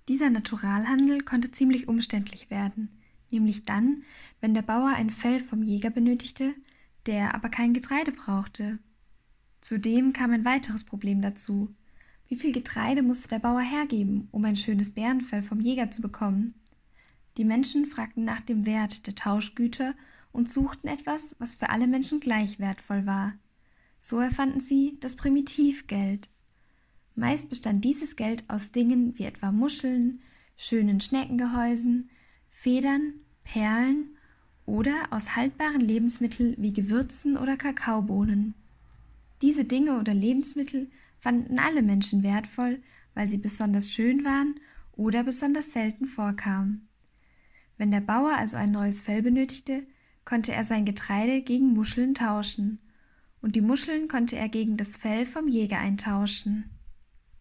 Dieser Naturalhandel konnte ziemlich umständlich werden, nämlich dann, wenn der Bauer ein Fell vom Jäger benötigte, der aber kein Getreide brauchte. Zudem kam ein weiteres Problem dazu. Wie viel Getreide musste der Bauer hergeben, um ein schönes Bärenfell vom Jäger zu bekommen? Die Menschen fragten nach dem Wert der Tauschgüter und suchten etwas, was für alle Menschen gleich wertvoll war. So erfanden sie das Primitivgeld. Meist bestand dieses Geld aus Dingen wie etwa Muscheln, schönen Schneckengehäusen, Federn, Perlen oder aus haltbaren Lebensmitteln wie Gewürzen oder Kakaobohnen. Diese Dinge oder Lebensmittel fanden alle Menschen wertvoll, weil sie besonders schön waren oder besonders selten vorkamen. Wenn der Bauer also ein neues Fell benötigte, konnte er sein Getreide gegen Muscheln tauschen, und die Muscheln konnte er gegen das Fell vom Jäger eintauschen.